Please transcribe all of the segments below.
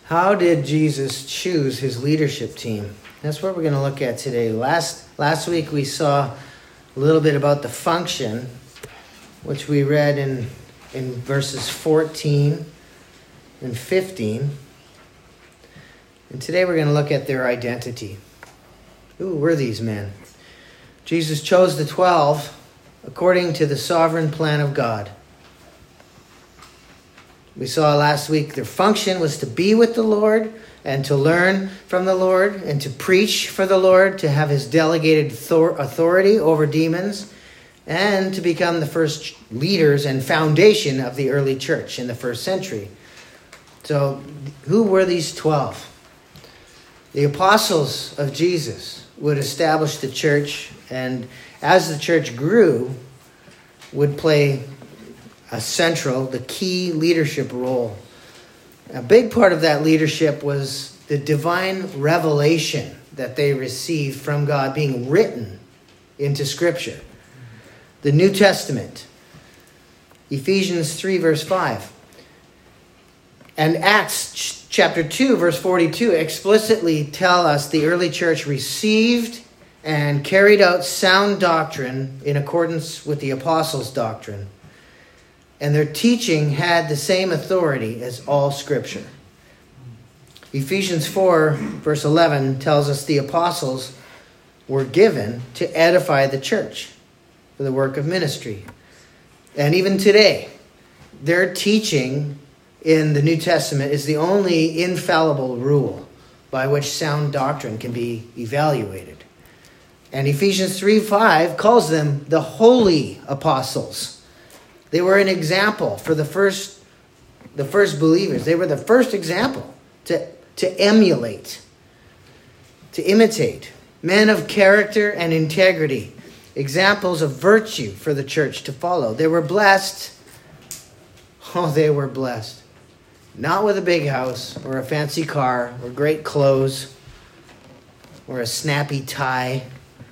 How did Jesus choose his leadership team? That's what we're going to look at today. Last week we saw a little bit about the function, which we read in verses 14 and 15. And today we're going to look at their identity. Who were these men? Jesus chose the 12 according to the sovereign plan of God. We saw last week their function was to be with the Lord and to learn from the Lord and to preach for the Lord, to have his delegated authority over demons, and to become the first leaders and foundation of the early church in the first century. So who were these 12? The apostles of Jesus would establish the church, and as the church grew, would play the key leadership role. A big part of that leadership was the divine revelation that they received from God being written into Scripture. The New Testament. Ephesians 3 verse 5. And Acts chapter 2 verse 42 explicitly tell us the early church received and carried out sound doctrine in accordance with the apostles' doctrine. And their teaching had the same authority as all Scripture. Ephesians 4, verse 11, tells us the apostles were given to edify the church for the work of ministry. And even today, their teaching in the New Testament is the only infallible rule by which sound doctrine can be evaluated. And Ephesians 3:5 calls them the holy apostles. They were an example for the first believers. They were the first example to emulate, to imitate. Men of character and integrity. Examples of virtue for the church to follow. They were blessed. Oh, they were blessed. Not with a big house or a fancy car or great clothes or a snappy tie.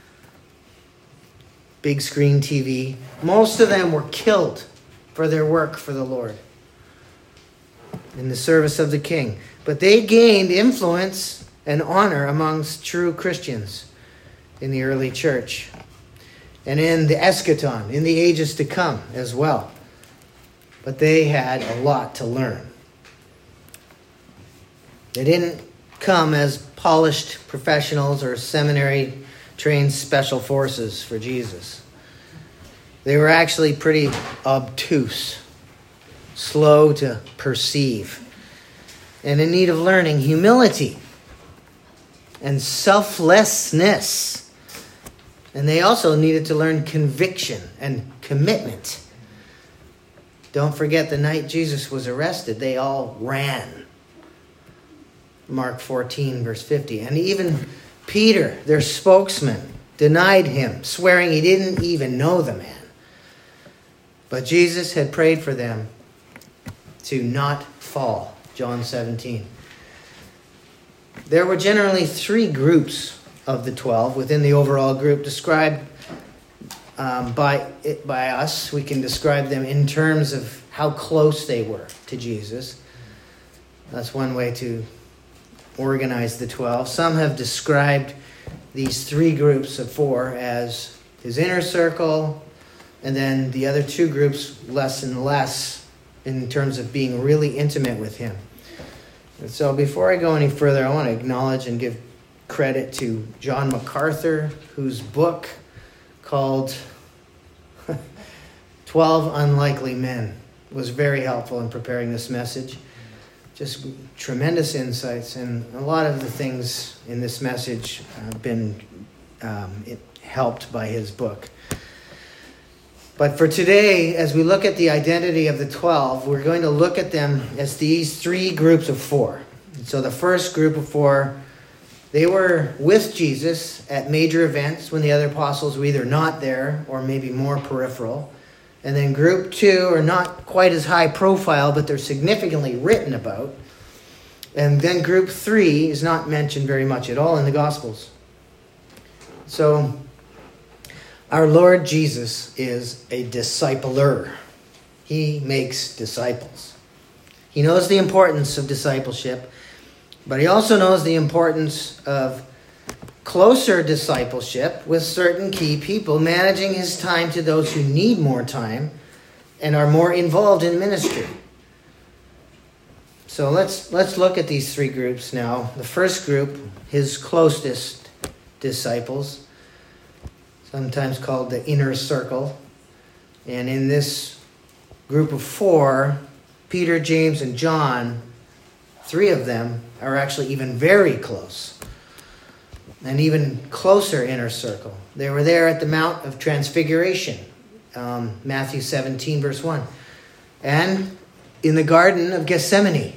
Big screen TV. Most of them were killed for their work for the Lord in the service of the King. But they gained influence and honor amongst true Christians in the early church and in the eschaton, in the ages to come as well. But they had a lot to learn. They didn't come as polished professionals or seminary-trained special forces for Jesus. They were actually pretty obtuse, slow to perceive, and in need of learning humility and selflessness. And they also needed to learn conviction and commitment. Don't forget the night Jesus was arrested, they all ran. Mark 14, verse 50. And even Peter, their spokesman, denied him, swearing he didn't even know the man. But Jesus had prayed for them to not fall. John 17. There were generally 3 groups of the 12 within the overall group described by us. We can describe them in terms of how close they were to Jesus. That's one way to organize the 12. Some have described these 3 groups of 4 as his inner circle, and then the other 2 groups less and less in terms of being really intimate with him. And so before I go any further, I want to acknowledge and give credit to John MacArthur, whose book called 12 Unlikely Men was very helpful in preparing this message. Just tremendous insights, and a lot of the things in this message have been helped by his book. But for today, as we look at the identity of the 12, we're going to look at them as these 3 groups of 4. So the first group of 4, they were with Jesus at major events when the other apostles were either not there or maybe more peripheral. And then group 2 are not quite as high profile, but they're significantly written about. And then group 3 is not mentioned very much at all in the Gospels. So our Lord Jesus is a discipler. He makes disciples. He knows the importance of discipleship, But he also knows the importance of closer discipleship with certain key people, managing his time to those who need more time and are more involved in ministry. So let's look at these three groups now. The first group, his closest disciples, sometimes called the inner circle. And in this group of four, Peter, James, and John, three of them are actually even very close. An even closer inner circle. They were there at the Mount of Transfiguration, Matthew 17, verse 1. And in the Garden of Gethsemane.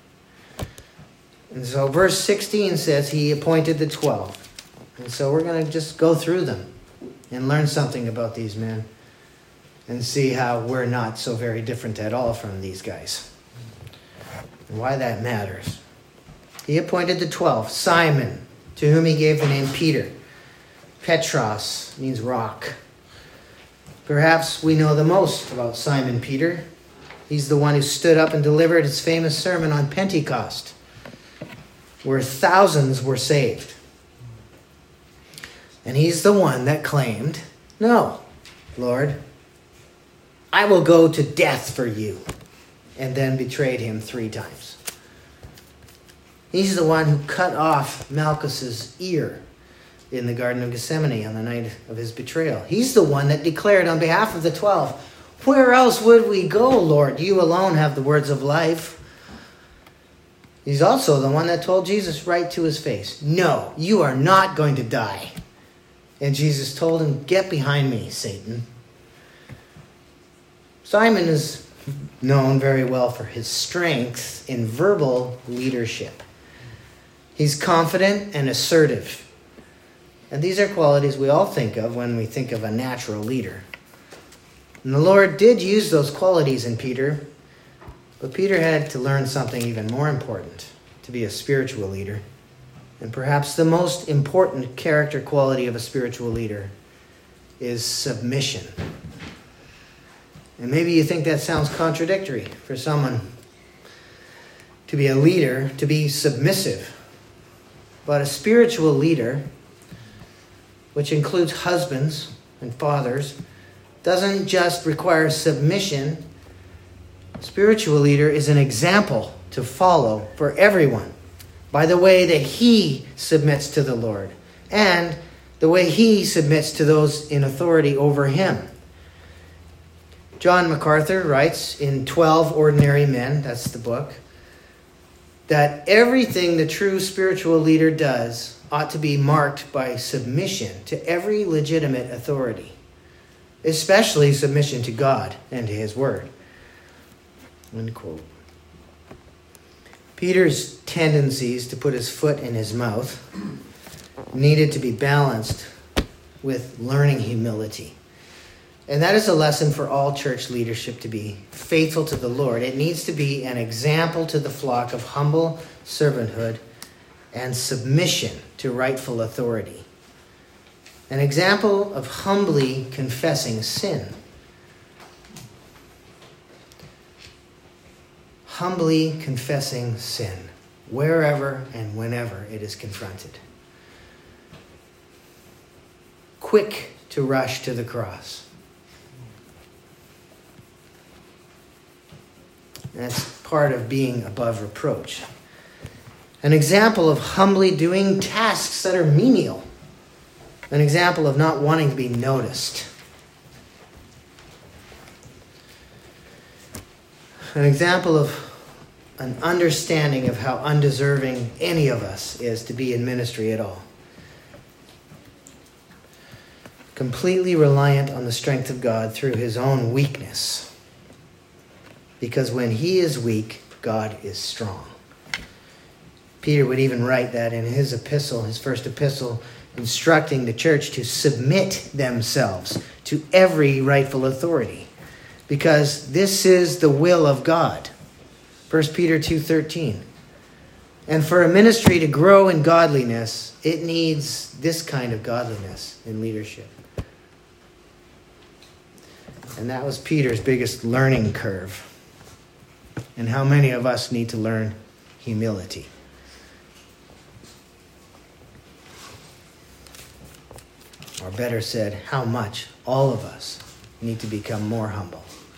And so verse 16 says he appointed the 12. And so we're going to just go through them and learn something about these men and see how we're not so very different at all from these guys and why that matters. He appointed the 12. Simon, to whom he gave the name Peter. Petros means rock. Perhaps we know the most about Simon Peter. He's the one who stood up and delivered his famous sermon on Pentecost, where thousands were saved. And he's the one that claimed, "No, Lord, I will go to death for you," and then betrayed him 3 times. He's the one who cut off Malchus's ear in the Garden of Gethsemane on the night of his betrayal. He's the one that declared on behalf of the 12, "Where else would we go, Lord? You alone have the words of life." He's also the one that told Jesus right to his face, "No, you are not going to die." And Jesus told him, "Get behind me, Satan." Simon is known very well for his strength in verbal leadership. He's confident and assertive. And these are qualities we all think of when we think of a natural leader. And the Lord did use those qualities in Peter, but Peter had to learn something even more important to be a spiritual leader. And perhaps the most important character quality of a spiritual leader is submission. And maybe you think that sounds contradictory for someone to be a leader, to be submissive. But a spiritual leader, which includes husbands and fathers, doesn't just require submission. A spiritual leader is an example to follow for everyone by the way that he submits to the Lord and the way he submits to those in authority over him. John MacArthur writes in 12 Ordinary Men, that's the book, that everything the true spiritual leader does ought to be marked by submission to every legitimate authority, especially submission to God and to his word. End quote. Peter's tendencies to put his foot in his mouth needed to be balanced with learning humility. And that is a lesson for all church leadership, to be faithful to the Lord. It needs to be an example to the flock of humble servanthood and submission to rightful authority. An example of humbly confessing sin. Humbly confessing sin, wherever and whenever it is confronted. Quick to rush to the cross. That's part of being above reproach. An example of humbly doing tasks that are menial. An example of not wanting to be noticed. An example of an understanding of how undeserving any of us is to be in ministry at all. Completely reliant on the strength of God through his own weakness. Because when he is weak, God is strong. Peter would even write that in his epistle, his first epistle, instructing the church to submit themselves to every rightful authority, because this is the will of God. 1 Peter 2:13. And for a ministry to grow in godliness, it needs this kind of godliness in leadership. And that was Peter's biggest learning curve. And how many of us need to learn humility? Or better said, how much all of us need to become more humble.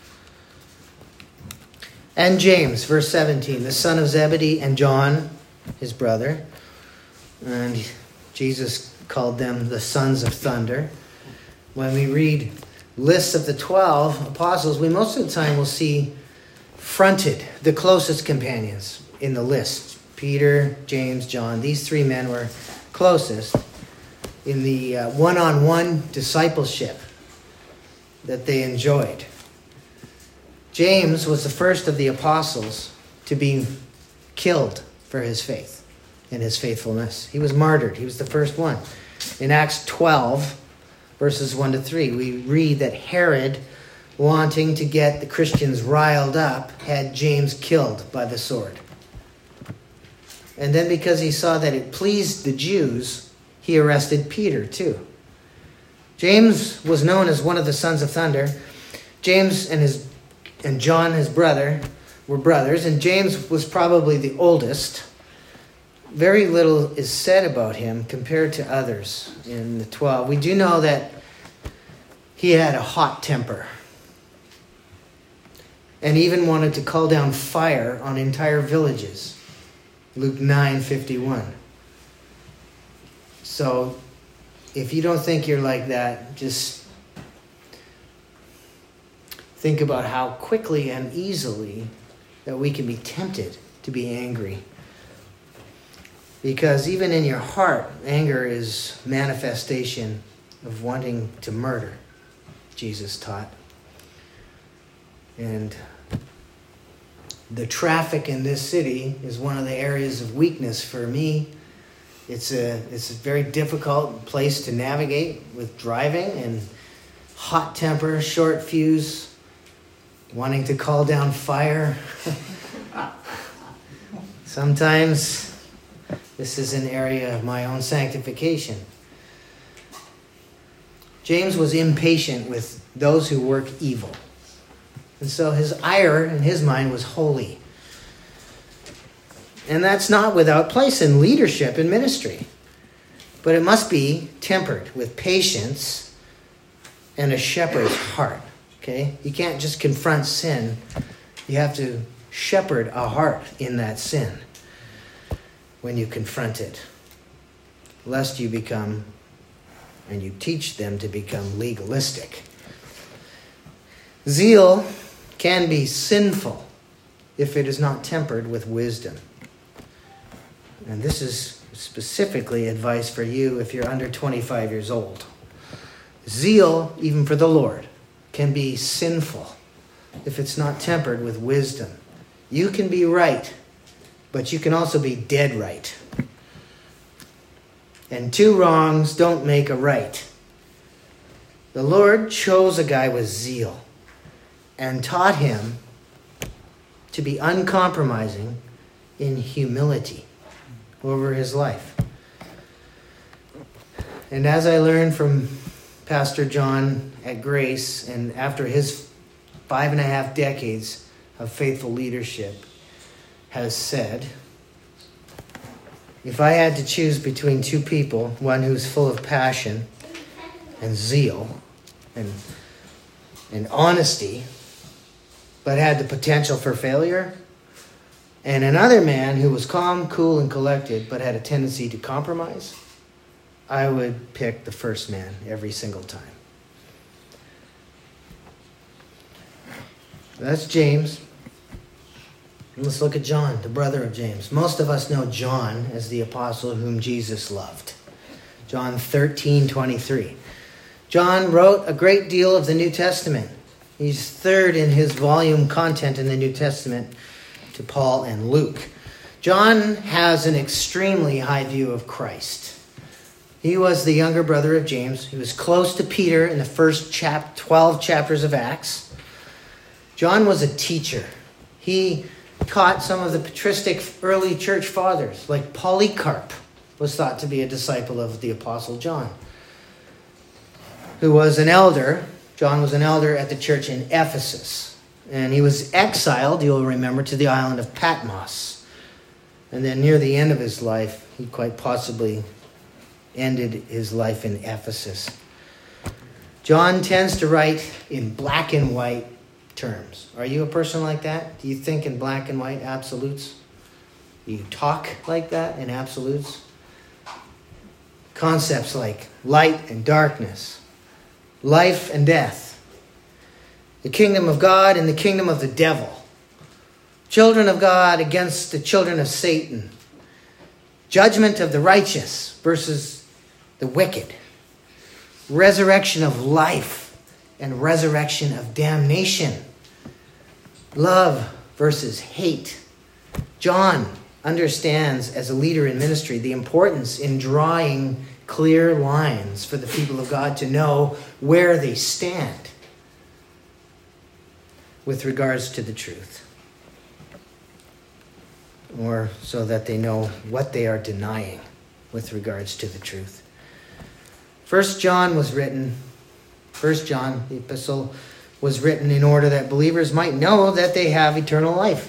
And James, verse 17, the son of Zebedee, and John, his brother. And Jesus called them the sons of thunder. When we read lists of the 12 apostles, we most of the time will see fronted the closest companions in the list. Peter, James, John. These three men were closest in the one-on-one discipleship that they enjoyed. James was the first of the apostles to be killed for his faith and his faithfulness. He was martyred. He was the first one. In Acts 12, verses 1 to 3, we read that Herod, wanting to get the Christians riled up, had James killed by the sword. And then because he saw that it pleased the Jews, he arrested Peter too. James was known as one of the sons of thunder. James and John, his brother, were brothers, and James was probably the oldest. Very little is said about him compared to others in the 12. We do know that he had a hot temper and even wanted to call down fire on entire villages. Luke 9:51. So if you don't think you're like that, just think about how quickly and easily that we can be tempted to be angry. Because even in your heart, anger is manifestation of wanting to murder, Jesus taught. And the traffic in this city is one of the areas of weakness for me. It's a very difficult place to navigate with driving and hot temper, short fuse, wanting to call down fire. Sometimes this is an area of my own sanctification. James was impatient with those who work evil. And so his ire in his mind was holy. And that's not without place in leadership and ministry. But it must be tempered with patience and a shepherd's heart. Okay? You can't just confront sin. You have to shepherd a heart in that sin when you confront it, lest you become, and you teach them to become legalistic. Zeal can be sinful if it is not tempered with wisdom. And this is specifically advice for you if you're under 25 years old. Zeal, even for the Lord, can be sinful if it's not tempered with wisdom. You can be right, but you can also be dead right. And two wrongs don't make a right. The Lord chose a guy with zeal and taught him to be uncompromising in humility over his life. And as I learned from Pastor John at Grace, and after his 5.5 decades of faithful leadership, has said, if I had to choose between two people, one who's full of passion and zeal and honesty, but had the potential for failure, and another man who was calm, cool, and collected, but had a tendency to compromise, I would pick the first man every single time. That's James. Let's look at John, the brother of James. Most of us know John as the apostle whom Jesus loved. John 13:23. John wrote a great deal of the New Testament. He's third in his volume content in the New Testament to Paul and Luke. John has an extremely high view of Christ. He was the younger brother of James. He was close to Peter in the first 12 chapters of Acts. John was a teacher. He taught some of the patristic early church fathers, like Polycarp was thought to be a disciple of the Apostle John, who was an elder. John was an elder at the church in Ephesus. And he was exiled, you'll remember, to the island of Patmos. And then near the end of his life, he quite possibly ended his life in Ephesus. John tends to write in black and white terms. Are you a person like that? Do you think in black and white absolutes? Do you talk like that in absolutes? Concepts like light and darkness, life and death, the kingdom of God and the kingdom of the devil, children of God against the children of Satan, judgment of the righteous versus the wicked, resurrection of life and resurrection of damnation, love versus hate. John understands as a leader in ministry the importance in drawing clear lines for the people of God to know where they stand with regards to the truth, or so that they know what they are denying with regards to the truth. 1 John, the epistle, was written in order that believers might know that they have eternal life.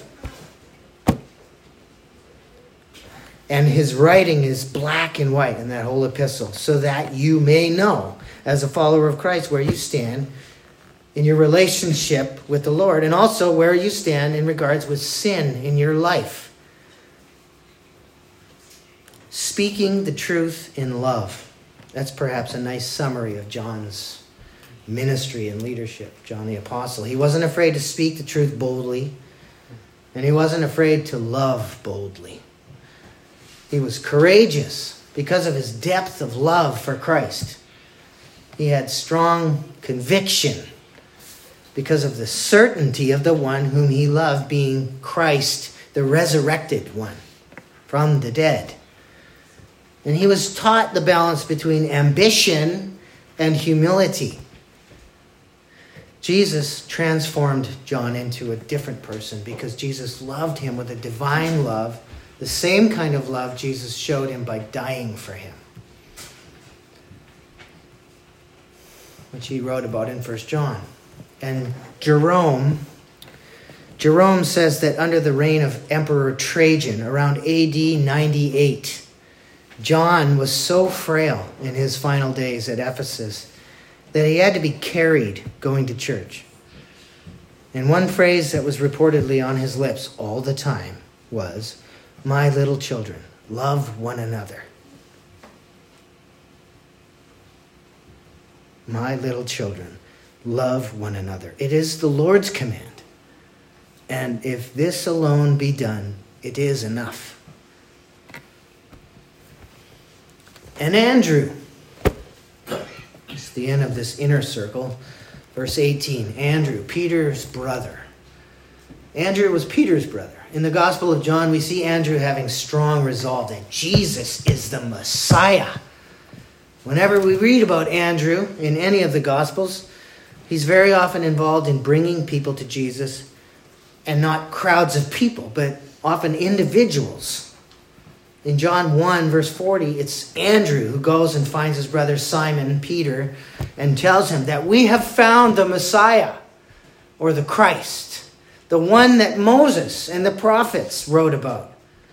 And his writing is black and white in that whole epistle, so that you may know, as a follower of Christ, where you stand in your relationship with the Lord, and also where you stand in regards with sin in your life. Speaking the truth in love. That's perhaps a nice summary of John's ministry and leadership, John the Apostle. He wasn't afraid to speak the truth boldly, and he wasn't afraid to love boldly. He was courageous because of his depth of love for Christ. He had strong conviction because of the certainty of the one whom he loved, being Christ, the resurrected one from the dead. And he was taught the balance between ambition and humility. Jesus transformed John into a different person because Jesus loved him with a divine love, the same kind of love Jesus showed him by dying for him, which he wrote about in 1 John. And Jerome says that under the reign of Emperor Trajan, around AD 98, John was so frail in his final days at Ephesus that he had to be carried going to church. And one phrase that was reportedly on his lips all the time was, "My little children, love one another." My little children, love one another. It is the Lord's command. And if this alone be done, it is enough. And Andrew, it's the end of this inner circle. Verse 18, Andrew, Peter's brother. Andrew was Peter's brother. In the Gospel of John, we see Andrew having strong resolve that Jesus is the Messiah. Whenever we read about Andrew in any of the Gospels, he's very often involved in bringing people to Jesus, and not crowds of people, but often individuals. In John 1, verse 40, it's Andrew who goes and finds his brother Simon, Peter, and tells him that we have found the Messiah, or the Christ, the one that Moses and the prophets wrote about.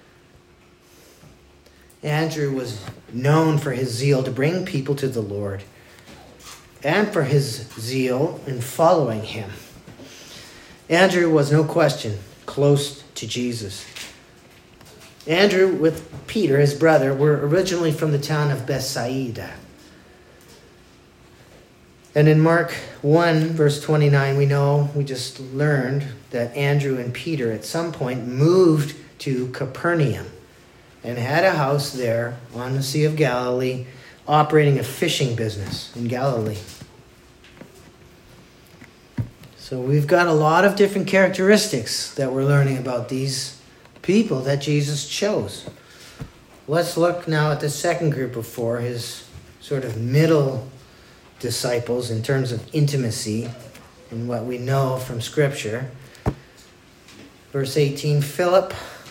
Andrew was known for his zeal to bring people to the Lord, and for his zeal in following him. Andrew was, no question, close to Jesus. Andrew, with Peter, his brother, were originally from the town of Bethsaida. And in Mark 1, verse 29, we just learned that Andrew and Peter at some point moved to Capernaum and had a house there on the Sea of Galilee, operating a fishing business in Galilee. So we've got a lot of different characteristics that we're learning about these people that Jesus chose. Let's look now at the second group of four, his sort of middle disciples in terms of intimacy and what we know from Scripture. Verse 18, Philip.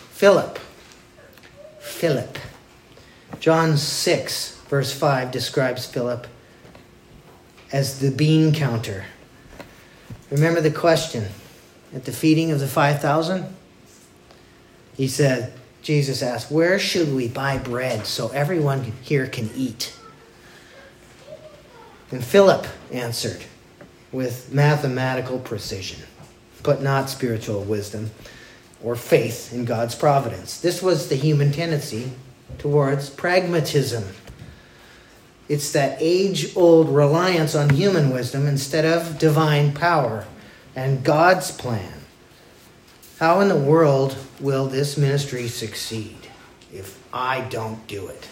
John 6, verse 5 describes Philip as the bean counter. Remember the question at the feeding of the 5,000? Jesus asked, where should we buy bread so everyone here can eat? And Philip answered with mathematical precision, but not spiritual wisdom or faith in God's providence. This was the human tendency towards pragmatism. It's that age-old reliance on human wisdom instead of divine power and God's plan. How in the world will this ministry succeed if I don't do it?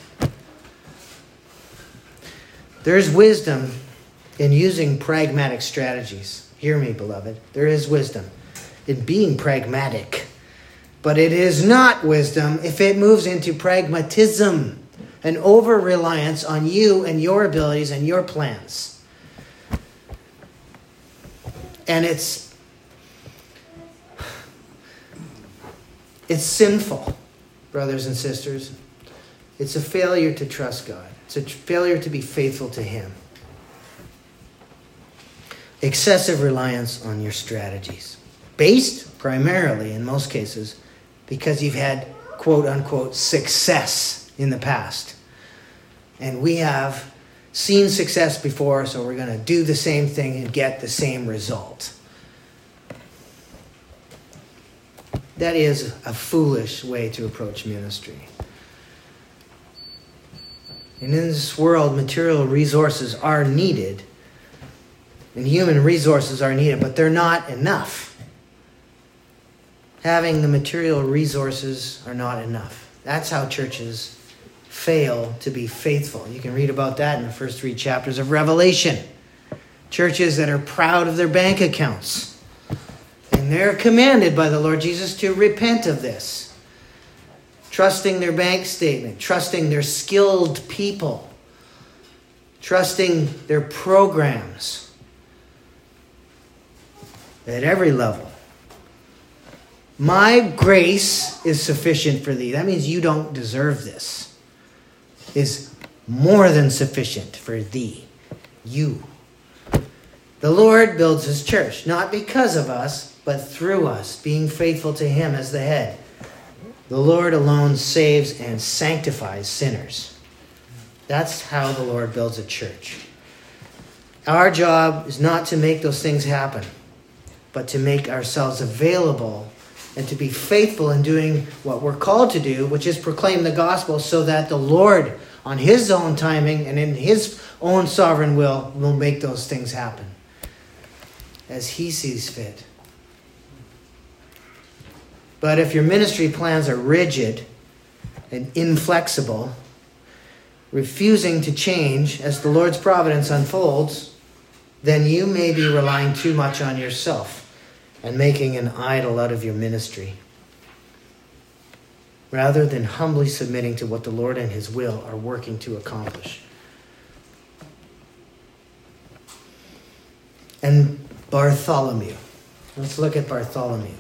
There's wisdom in using pragmatic strategies. Hear me, beloved. There is wisdom in being pragmatic. But it is not wisdom if it moves into pragmatism, an over-reliance on you and your abilities and your plans. And it's sinful, brothers and sisters. It's a failure to trust God. It's a failure to be faithful to Him. Excessive reliance on your strategies. Based primarily, in most cases, because you've had quote-unquote success in the past. And we have seen success before, so we're going to do the same thing and get the same result. That is a foolish way to approach ministry. And in this world, material resources are needed. And human resources are needed, but they're not enough. Having the material resources are not enough. That's how churches fail to be faithful. You can read about that in the first 3 chapters of Revelation. Churches that are proud of their bank accounts. And they're commanded by the Lord Jesus to repent of this. Trusting their bank statement, trusting their skilled people, trusting their programs at every level. My grace is sufficient for thee. That means you don't deserve this. Is more than sufficient for thee. You. The Lord builds His church, not because of us, but through us, being faithful to Him as the head. The Lord alone saves and sanctifies sinners. That's how the Lord builds a church. Our job is not to make those things happen, but to make ourselves available and to be faithful in doing what we're called to do, which is proclaim the gospel, so that the Lord, on His own timing and in His own sovereign will make those things happen as He sees fit. But if your ministry plans are rigid and inflexible, refusing to change as the Lord's providence unfolds, then you may be relying too much on yourself and making an idol out of your ministry, rather than humbly submitting to what the Lord and His will are working to accomplish. And Bartholomew. Let's look at Bartholomew.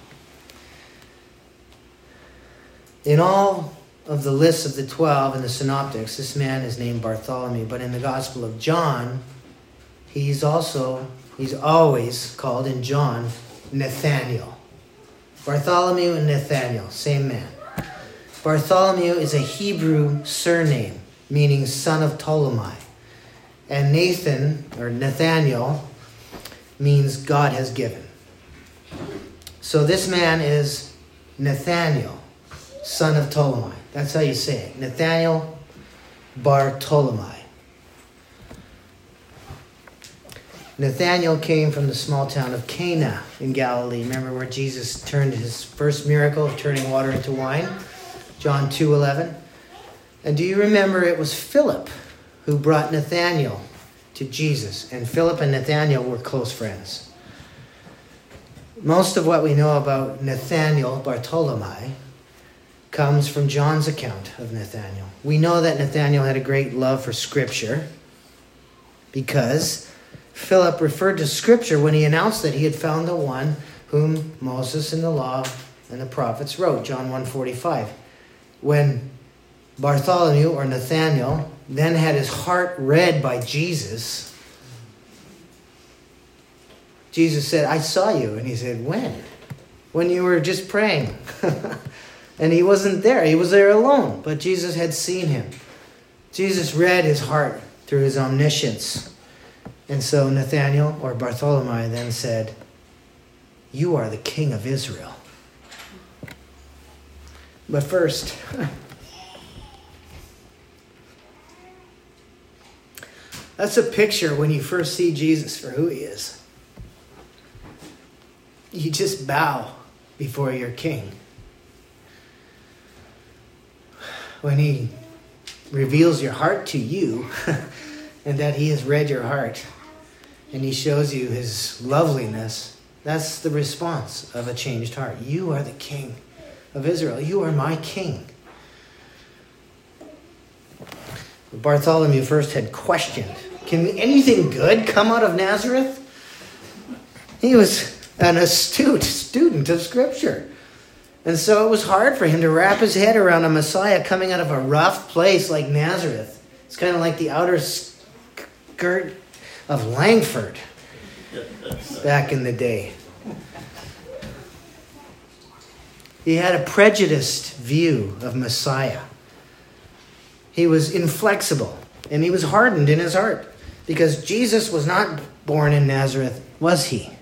In all of the lists of the 12 in the Synoptics, this man is named Bartholomew. But in the Gospel of John, he's always called in John Nathaniel. Bartholomew and Nathaniel, same man. Bartholomew is a Hebrew surname, meaning son of Ptolemy. And Nathaniel, means God has given. So this man is Nathaniel, son of Ptolemy. That's how you say it. Nathaniel Bartholomew. Nathaniel came from the small town of Cana in Galilee. Remember where Jesus turned his first miracle of turning water into wine? John 2:11. And do you remember it was Philip who brought Nathaniel to Jesus? And Philip and Nathaniel were close friends. Most of what we know about Nathaniel Bartholomew comes from John's account of Nathaniel. We know that Nathaniel had a great love for Scripture because Philip referred to Scripture when he announced that he had found the one whom Moses and the law and the prophets wrote, John 1:45. When Bartholomew, or Nathaniel, then had his heart read by Jesus, Jesus said, I saw you. And he said, when? When you were just praying. And he wasn't there. He was there alone. But Jesus had seen him. Jesus read his heart through his omniscience. And so Nathanael, or Bartholomew, then said, "You are the King of Israel." But first, that's a picture when you first see Jesus for who he is. You just bow before your King. When he reveals your heart to you, and that he has read your heart, and he shows you his loveliness, that's the response of a changed heart. You are the King of Israel. You are my King. Bartholomew first had questioned, can anything good come out of Nazareth? He was an astute student of Scripture. And so it was hard for him to wrap his head around a Messiah coming out of a rough place like Nazareth. It's kind of like the outer skirt of Langford back in the day. He had a prejudiced view of Messiah. He was inflexible, and he was hardened in his heart, because Jesus was not born in Nazareth, was he?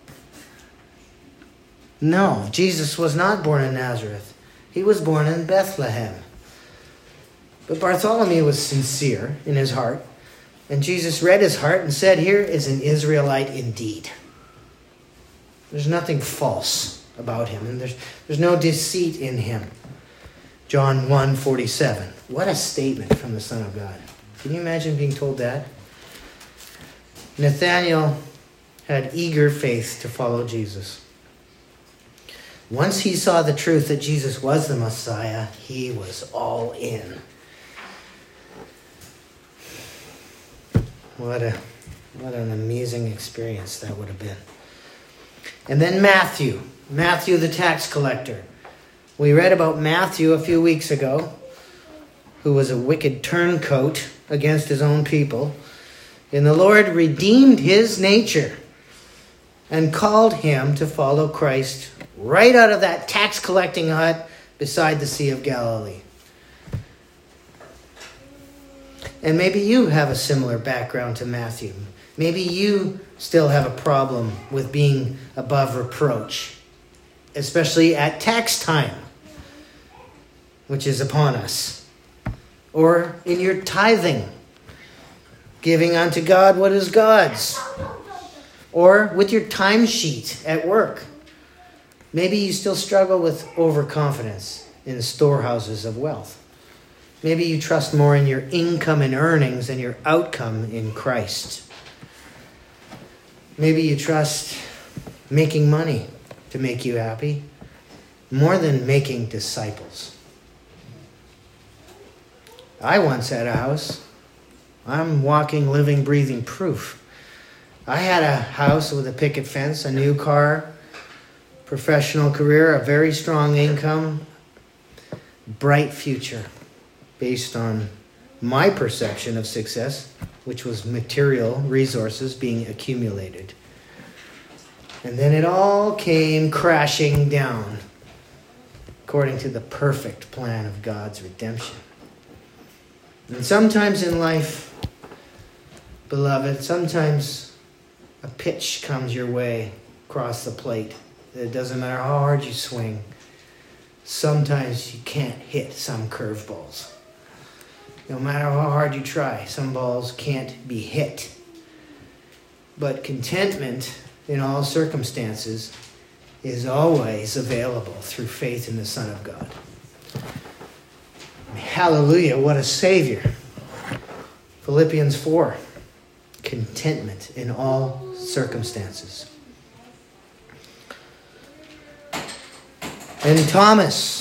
No, Jesus was not born in Nazareth. He was born in Bethlehem. But Bartholomew was sincere in his heart, and Jesus read his heart and said, here is an Israelite indeed. There's nothing false about him, and there's no deceit in him. John 1:47. What a statement from the Son of God. Can you imagine being told that? Nathanael had eager faith to follow Jesus. Once he saw the truth that Jesus was the Messiah, he was all in. What an amazing experience that would have been. And then Matthew the tax collector. We read about Matthew a few weeks ago, who was a wicked turncoat against his own people. And the Lord redeemed his nature and called him to follow Christ right out of that tax collecting hut beside the Sea of Galilee. And maybe you have a similar background to Matthew. Maybe you still have a problem with being above reproach, especially at tax time, which is upon us. Or in your tithing, giving unto God what is God's. Or with your timesheet at work. Maybe you still struggle with overconfidence in the storehouses of wealth. Maybe you trust more in your income and earnings than your outcome in Christ. Maybe you trust making money to make you happy more than making disciples. I once had a house. I'm walking, living, breathing proof. I had a house with a picket fence, a new car, professional career, a very strong income, bright future based on my perception of success, which was material resources being accumulated. And then it all came crashing down according to the perfect plan of God's redemption. And sometimes in life, beloved, sometimes a pitch comes your way across the plate. It doesn't matter how hard you swing. Sometimes you can't hit some curveballs. No matter how hard you try, some balls can't be hit. But contentment in all circumstances is always available through faith in the Son of God. Hallelujah, what a Savior. Philippians 4, contentment in all circumstances. And Thomas.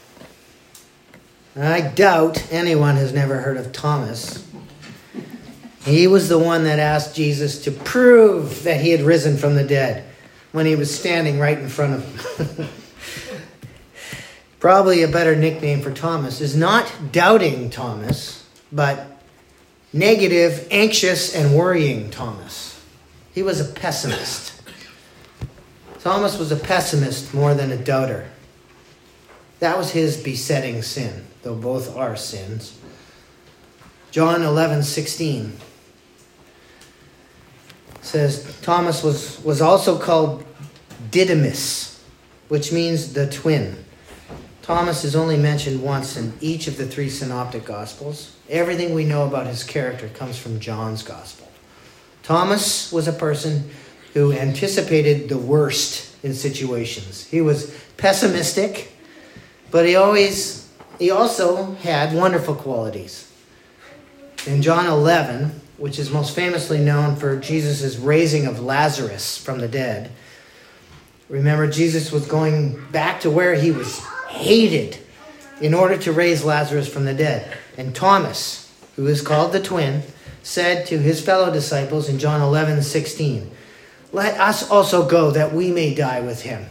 I doubt anyone has never heard of Thomas. He was the one that asked Jesus to prove that he had risen from the dead when he was standing right in front of him. Probably a better nickname for Thomas is not doubting Thomas, but negative, anxious, and worrying Thomas. He was a pessimist. Thomas was a pessimist more than a doubter. That was his besetting sin, though both are sins. John 11:16. says Thomas was also called Didymus, which means the twin. Thomas is only mentioned once in each of the 3 synoptic gospels. Everything we know about his character comes from John's gospel. Thomas was a person who anticipated the worst in situations. He was pessimistic, but he also had wonderful qualities. In John 11, which is most famously known for Jesus' raising of Lazarus from the dead, remember, Jesus was going back to where he was hated in order to raise Lazarus from the dead. And Thomas, who is called the twin, said to his fellow disciples in John 11:16, "Let us also go that we may die with him."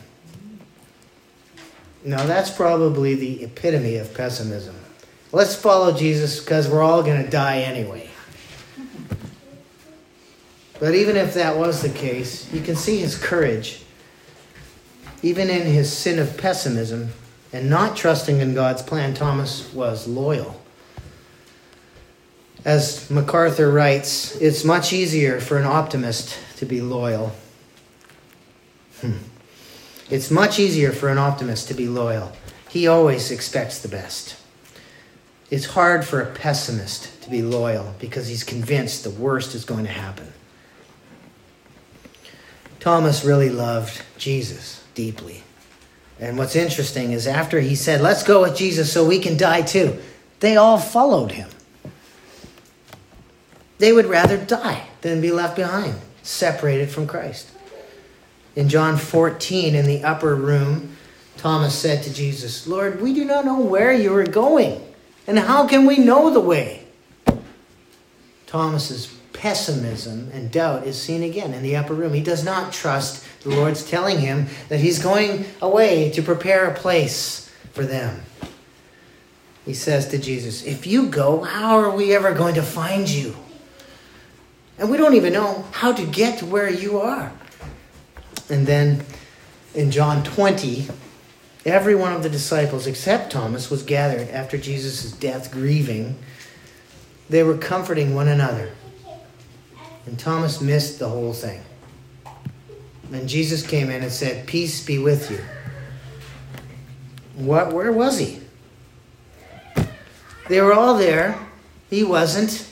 Now that's probably the epitome of pessimism. Let's follow Jesus because we're all going to die anyway. But even if that was the case, you can see his courage. Even in his sin of pessimism and not trusting in God's plan, Thomas was loyal. As MacArthur writes, it's much easier for an optimist to be loyal. It's much easier for an optimist to be loyal. He always expects the best. It's hard for a pessimist to be loyal because he's convinced the worst is going to happen. Thomas really loved Jesus deeply. And what's interesting is after he said, "Let's go with Jesus so we can die too," they all followed him. They would rather die than be left behind, separated from Christ. In John 14, in the upper room, Thomas said to Jesus, "Lord, we do not know where you are going, and how can we know the way?" Thomas's pessimism and doubt is seen again in the upper room. He does not trust the Lord's telling him that he's going away to prepare a place for them. He says to Jesus, "If you go, how are we ever going to find you? And we don't even know how to get to where you are." And then in John 20, every one of the disciples except Thomas was gathered after Jesus' death, grieving. They were comforting one another. And Thomas missed the whole thing. And Jesus came in and said, "Peace be with you." Where was he? They were all there. He wasn't.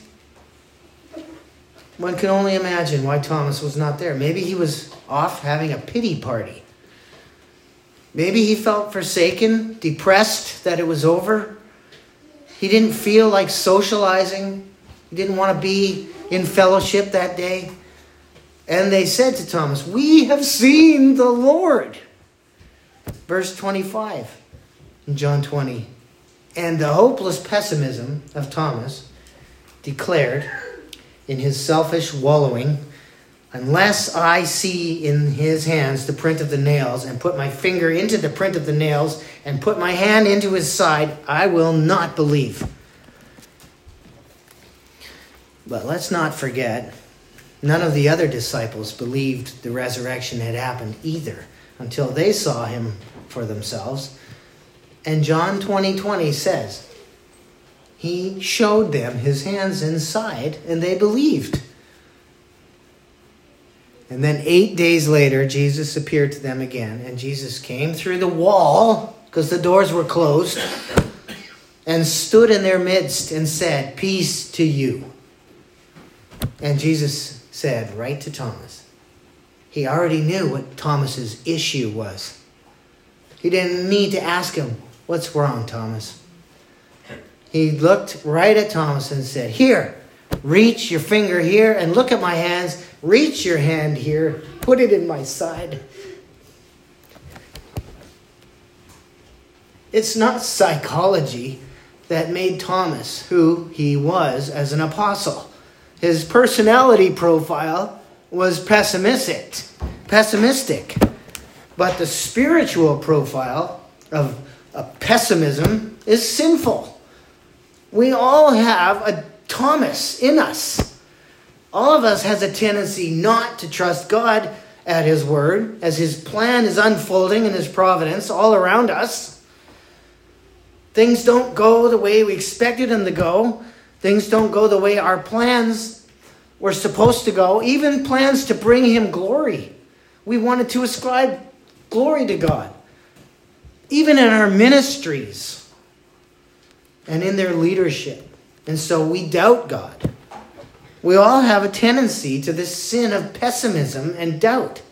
One can only imagine why Thomas was not there. Maybe he was off having a pity party. Maybe he felt forsaken, depressed that it was over. He didn't feel like socializing. He didn't want to be in fellowship that day. And they said to Thomas, "We have seen the Lord." Verse 25 in John 20. And the hopeless pessimism of Thomas declared in his selfish wallowing, "Unless I see in his hands the print of the nails, and put my finger into the print of the nails, and put my hand into his side, I will not believe." But let's not forget, none of the other disciples believed the resurrection had happened either until they saw him for themselves. And John 20:20 says, he showed them his hands and side, and they believed. And then 8 days later, Jesus appeared to them again. And Jesus came through the wall, because the doors were closed, and stood in their midst and said, "Peace to you." And Jesus said right to Thomas. He already knew what Thomas's issue was. He didn't need to ask him, "What's wrong, Thomas?" He looked right at Thomas and said, "Here, reach your finger here and look at my hands. Reach your hand here, put it in my side." It's not psychology that made Thomas who he was as an apostle. His personality profile was pessimistic. But the spiritual profile of pessimism is sinful. We all have a Thomas in us. All of us has a tendency not to trust God at his word as his plan is unfolding in his providence all around us. Things don't go the way we expected them to go. Things don't go the way our plans we're supposed to go, even plans to bring him glory. We wanted to ascribe glory to God, even in our ministries and in their leadership. And so we doubt God. We all have a tendency to this sin of pessimism and doubt.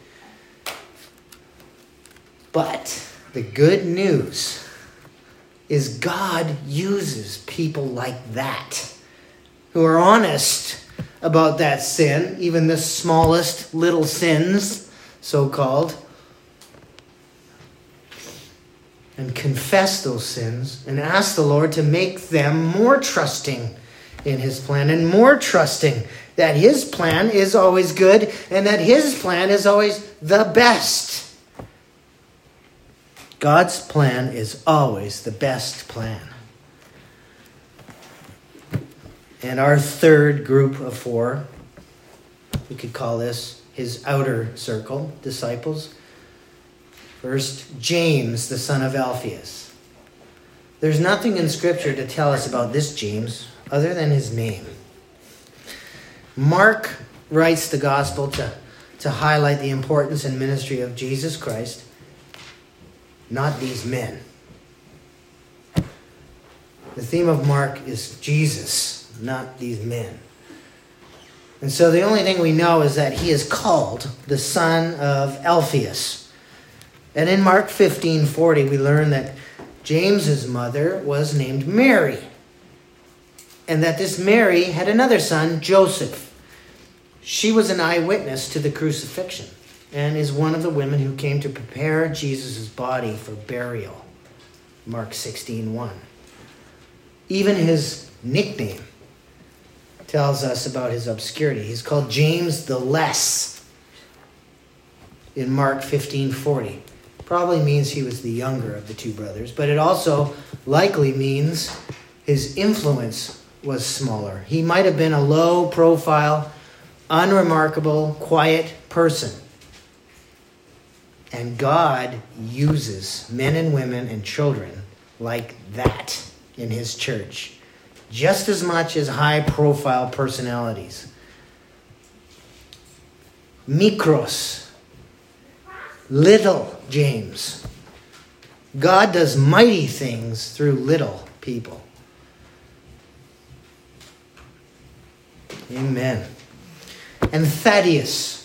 But the good news is God uses people like that, who are honest about that sin, even the smallest little sins, so-called, and confess those sins and ask the Lord to make them more trusting in his plan and more trusting that his plan is always good and that his plan is always the best. God's plan is always the best plan. And our third group of 4, we could call this his outer circle, disciples. First, James, the son of Alphaeus. There's nothing in Scripture to tell us about this James other than his name. Mark writes the gospel to highlight the importance and ministry of Jesus Christ, not these men. The theme of Mark is Jesus, not these men. And so the only thing we know is that he is called the son of Alphaeus. And in Mark 15:40, we learn that James's mother was named Mary, and that this Mary had another son, Joseph. She was an eyewitness to the crucifixion and is one of the women who came to prepare Jesus' body for burial. Mark 16:1. Even his nickname tells us about his obscurity. He's called James the Less in Mark 15:40. Probably means he was the younger of the two brothers, but it also likely means his influence was smaller. He might have been a low-profile, unremarkable, quiet person. And God uses men and women and children like that in his church, just as much as high-profile personalities. Mikros, little James. God does mighty things through little people. Amen. And Thaddeus.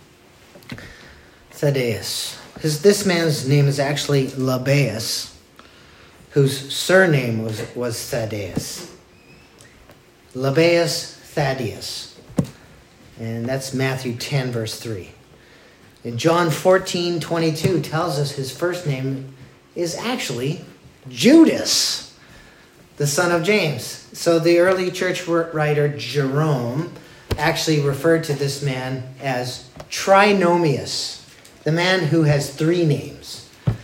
This man's name is actually Lebbaeus, whose surname was Thaddeus. Lebbaeus Thaddeus. And that's Matthew 10, verse 3. And John 14:22 tells us his first name is actually Judas, the son of James. So the early church writer Jerome actually referred to this man as Trinomius, the man who has 3 names.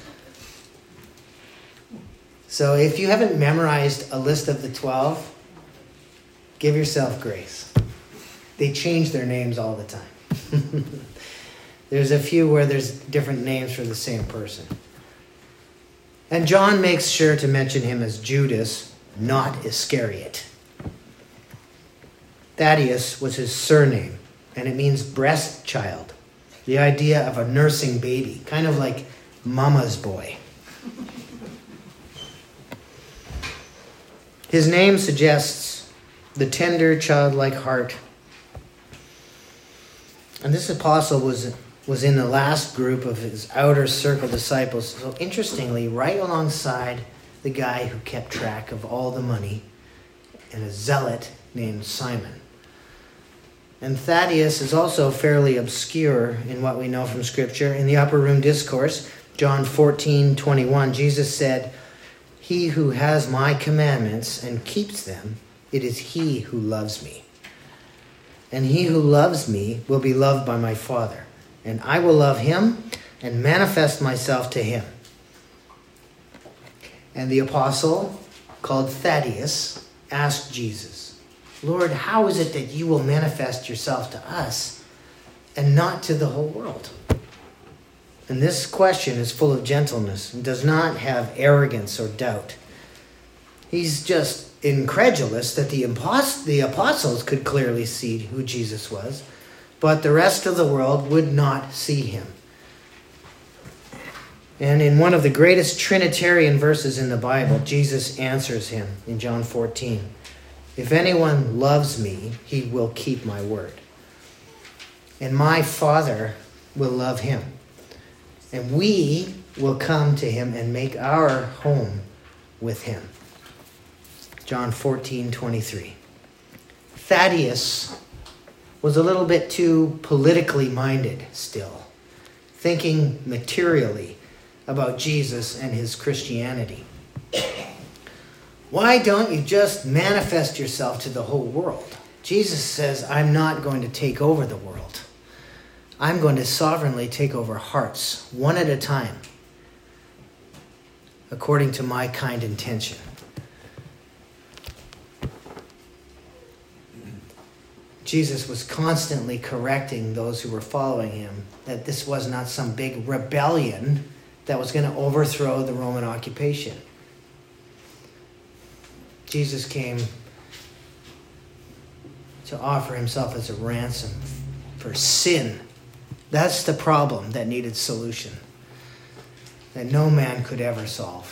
So if you haven't memorized a list of the 12, give yourself grace. They change their names all the time. There's a few where there's different names for the same person. And John makes sure to mention him as Judas, not Iscariot. Thaddeus was his surname, and it means breast child. The idea of a nursing baby, kind of like mama's boy. His name suggests the tender, childlike heart. And this apostle was in the last group of his outer circle disciples. So interestingly, right alongside the guy who kept track of all the money and a zealot named Simon. And Thaddeus is also fairly obscure in what we know from Scripture. In the Upper Room Discourse, John 14:21, Jesus said, "He who has my commandments and keeps them, it is he who loves me. And he who loves me will be loved by my Father. And I will love him and manifest myself to him." And the apostle, called Thaddeus, asked Jesus, "Lord, how is it that you will manifest yourself to us and not to the whole world?" And this question is full of gentleness and does not have arrogance or doubt. He's just incredulous that the apostles could clearly see who Jesus was, but the rest of the world would not see him. And in one of the greatest Trinitarian verses in the Bible, Jesus answers him in John 14. If anyone loves me, he will keep my word. And my Father will love him. And we will come to him and make our home with him. John 14:23. Thaddeus was a little bit too politically minded still, thinking materially about Jesus and his Christianity. Why don't you just manifest yourself to the whole world? Jesus says, I'm not going to take over the world. I'm going to sovereignly take over hearts, one at a time, according to my kind intention. Jesus was constantly correcting those who were following him that this was not some big rebellion that was going to overthrow the Roman occupation. Jesus came to offer himself as a ransom for sin. That's the problem that needed solution, that no man could ever solve.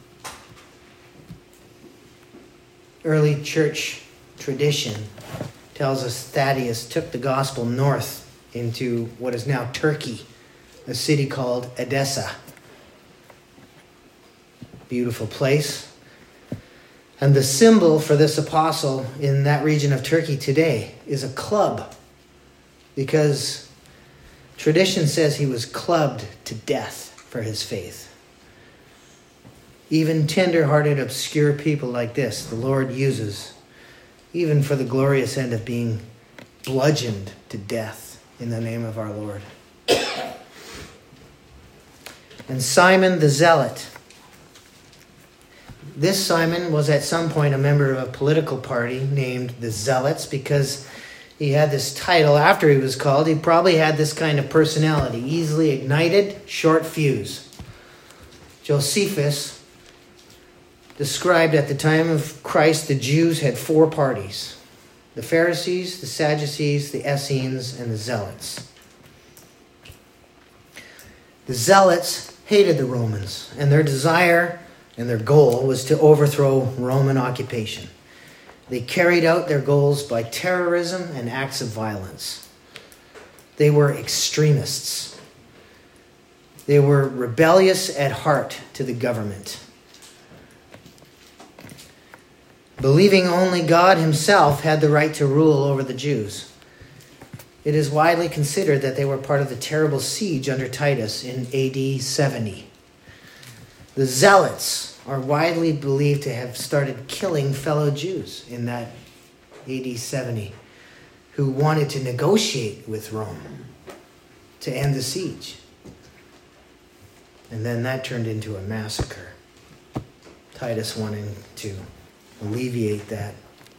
Early church tradition tells us Thaddeus took the gospel north into what is now Turkey, a city called Edessa. Beautiful place. And the symbol for this apostle in that region of Turkey today is a club, because tradition says he was clubbed to death for his faith. Even tender-hearted, obscure people like this, the Lord uses, even for the glorious end of being bludgeoned to death in the name of our Lord. And Simon the Zealot. This Simon was at some point a member of a political party named the Zealots, because he had this title after he was called. He probably had this kind of personality, easily ignited, short fuse. Josephus described at the time of Christ, the Jews had 4 parties: the Pharisees, the Sadducees, the Essenes, and the Zealots. The Zealots hated the Romans, and their desire and their goal was to overthrow Roman occupation. They carried out their goals by terrorism and acts of violence. They were extremists. They were rebellious at heart to the government. Believing only God himself had the right to rule over the Jews. It is widely considered that they were part of the terrible siege under Titus in AD 70. The Zealots are widely believed to have started killing fellow Jews in that AD 70 who wanted to negotiate with Rome to end the siege. And then that turned into a massacre. Titus wanting to alleviate that.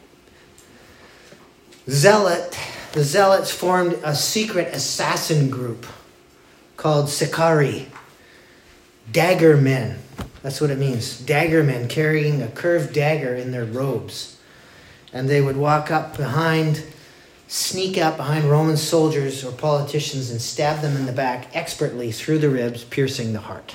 The Zealots formed a secret assassin group called Sicarii, dagger men. That's what it means. Dagger men carrying a curved dagger in their robes. And they would walk up behind, sneak up behind Roman soldiers or politicians and stab them in the back expertly through the ribs, piercing the heart.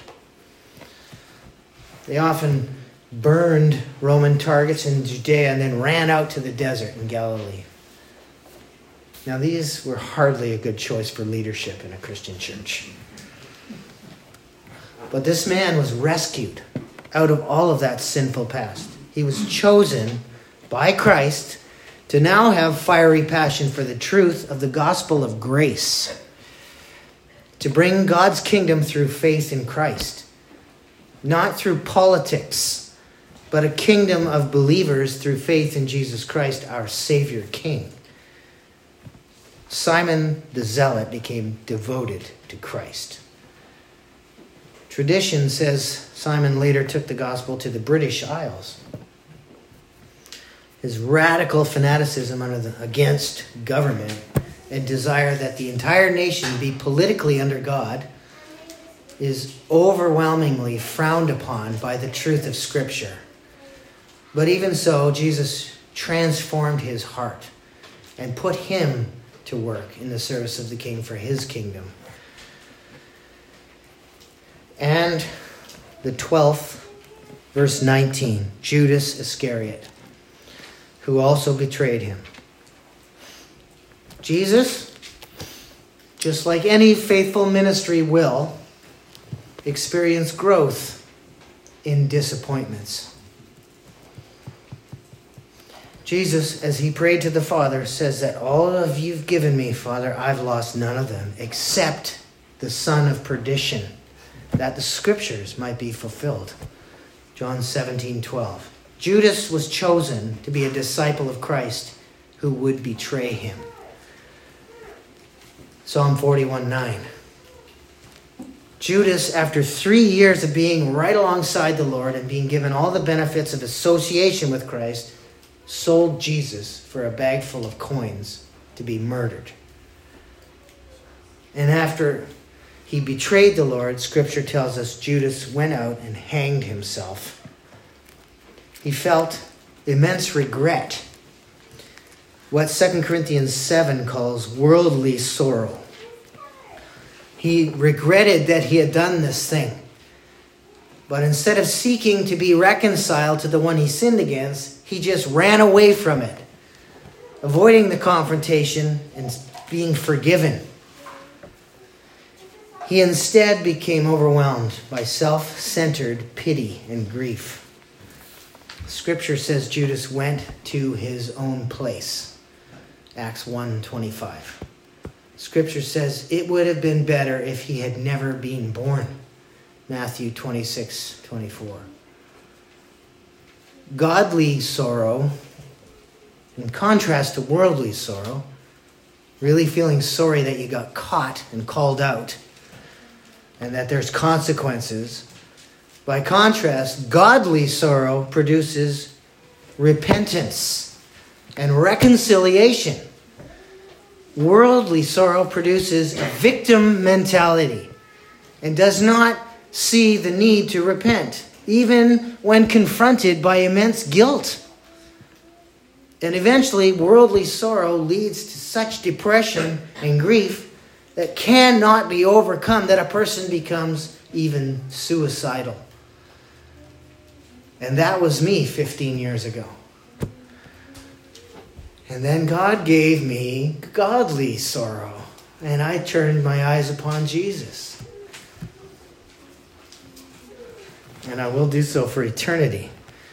They often burned Roman targets in Judea and then ran out to the desert in Galilee. Now, these were hardly a good choice for leadership in a Christian church. But this man was rescued out of all of that sinful past. He was chosen by Christ to now have fiery passion for the truth of the gospel of grace, to bring God's kingdom through faith in Christ, not through politics, but a kingdom of believers through faith in Jesus Christ, our Savior King. Simon the Zealot became devoted to Christ. Tradition says Simon later took the gospel to the British Isles. His radical fanaticism against government and desire that the entire nation be politically under God is overwhelmingly frowned upon by the truth of Scripture. But even so, Jesus transformed his heart and put him to work in the service of the King for his kingdom. And the 12th, verse 19, Judas Iscariot, who also betrayed him. Jesus, just like any faithful ministry will, experience growth in disappointments. Jesus, as he prayed to the Father, says that all of you've given me, Father, I've lost none of them, except the son of perdition, that the scriptures might be fulfilled. John 17:12. Judas was chosen to be a disciple of Christ who would betray him. Psalm 41:9. Judas, after 3 years of being right alongside the Lord and being given all the benefits of association with Christ, sold Jesus for a bag full of coins to be murdered. And after he betrayed the Lord, Scripture tells us Judas went out and hanged himself. He felt immense regret, what 2 Corinthians 7 calls worldly sorrow. He regretted that he had done this thing. But instead of seeking to be reconciled to the one he sinned against, he just ran away from it, avoiding the confrontation and being forgiven. He instead became overwhelmed by self-centered pity and grief. Scripture says Judas went to his own place. Acts 1:25. Scripture says it would have been better if he had never been born. Matthew 26:24. Godly sorrow, in contrast to worldly sorrow, really feeling sorry that you got caught and called out and that there's consequences. By contrast, godly sorrow produces repentance and reconciliation. Worldly sorrow produces a victim mentality and does not see the need to repent, even when confronted by immense guilt. And eventually, worldly sorrow leads to such depression and grief that cannot be overcome, that a person becomes even suicidal. And that was me 15 years ago. And then God gave me godly sorrow, and I turned my eyes upon Jesus. And I will do so for eternity.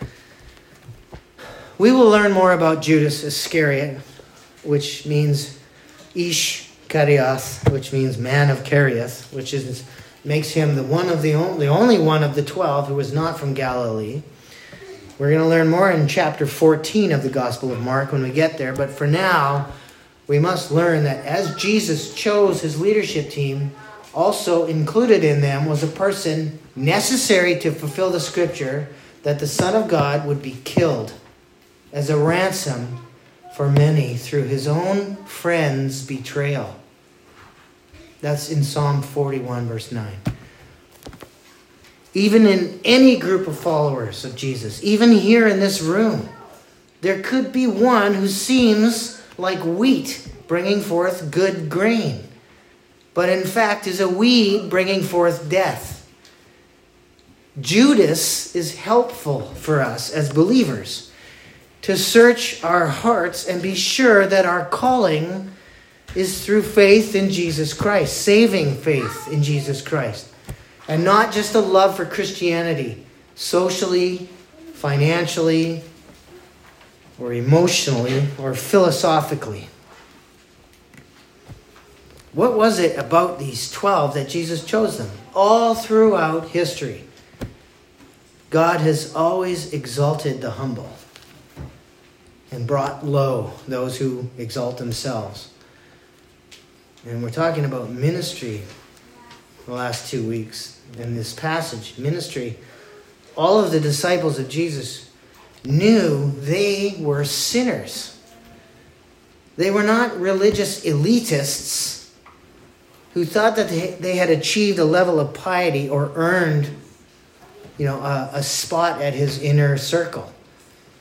We will learn more about Judas Iscariot, which means Ish Karioth, which means man of Kerioth, which makes him the only one of the 12 who was not from Galilee. We're going to learn more in chapter 14 of the Gospel of Mark when we get there. But for now, we must learn that as Jesus chose his leadership team, also included in them was a person necessary to fulfill the scripture that the Son of God would be killed as a ransom for many through his own friend's betrayal. That's in Psalm 41, verse 9. Even in any group of followers of Jesus, even here in this room, there could be one who seems like wheat bringing forth good grain, but in fact is a weed bringing forth death. Judas is helpful for us as believers to search our hearts and be sure that our calling is through faith in Jesus Christ, saving faith in Jesus Christ. And not just a love for Christianity, socially, financially, or emotionally, or philosophically. What was it about these 12 that Jesus chose them? All throughout history, God has always exalted the humble and brought low those who exalt themselves. And we're talking about ministry the last 2 weeks. In this passage, ministry, all of the disciples of Jesus knew they were sinners. They were not religious elitists who thought that they had achieved a level of piety or earned, a spot at his inner circle.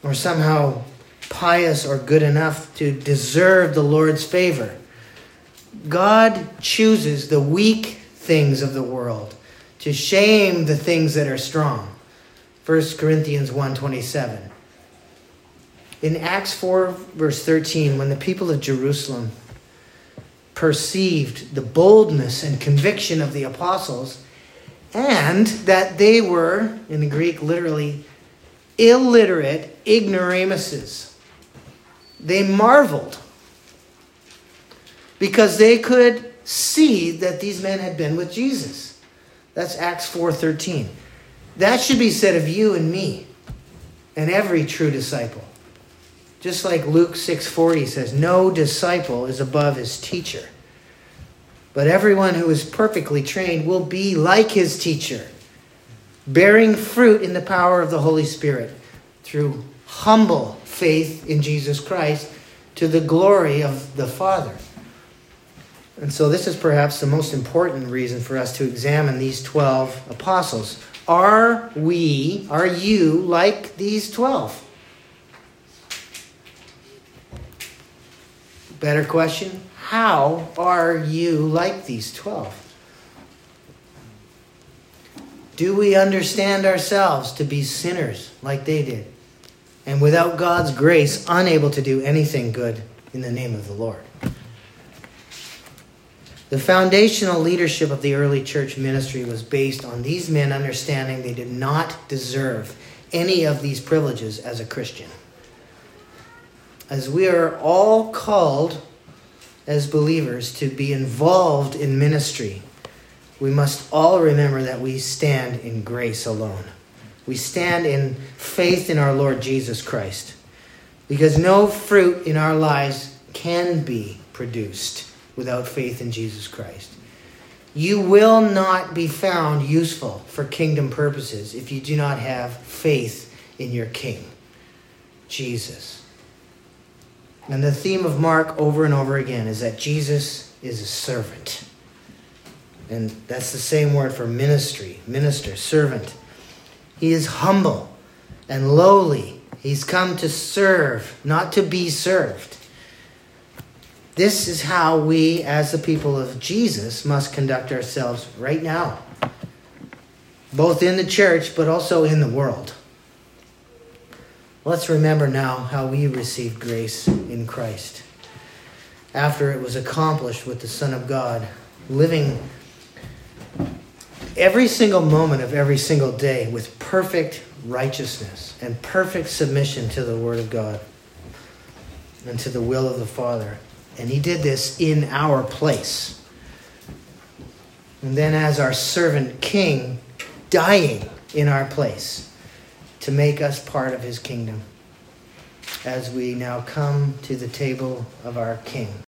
or somehow pious or good enough to deserve the Lord's favor. God chooses the weak things of the world to shame the things that are strong. 1 Corinthians 1:27. In Acts 4, verse 13, when the people of Jerusalem perceived the boldness and conviction of the apostles, and that they were, in the Greek, literally illiterate ignoramuses, they marveled because they could see that these men had been with Jesus. That's Acts 4:13. That should be said of you and me and every true disciple. Just like Luke 6:40 says, no disciple is above his teacher. But everyone who is perfectly trained will be like his teacher, bearing fruit in the power of the Holy Spirit through humble faith in Jesus Christ to the glory of the Father. And so this is perhaps the most important reason for us to examine these 12 apostles. Are you like these 12? Better question, how are you like these 12? Do we understand ourselves to be sinners like they did? And without God's grace, unable to do anything good in the name of the Lord? The foundational leadership of the early church ministry was based on these men understanding they did not deserve any of these privileges as a Christian. As we are all called as believers to be involved in ministry, we must all remember that we stand in grace alone. We stand in faith in our Lord Jesus Christ, because no fruit in our lives can be produced without faith in Jesus Christ. You will not be found useful for kingdom purposes if you do not have faith in your King, Jesus. And the theme of Mark over and over again is that Jesus is a servant. And that's the same word for ministry, minister, servant. He is humble and lowly. He's come to serve, not to be served. This is how we, as the people of Jesus, must conduct ourselves right now, both in the church, but also in the world. Let's remember now how we received grace in Christ after it was accomplished with the Son of God, living every single moment of every single day with perfect righteousness and perfect submission to the Word of God and to the will of the Father. And he did this in our place. And then as our servant king, dying in our place to make us part of his kingdom. As we now come to the table of our King.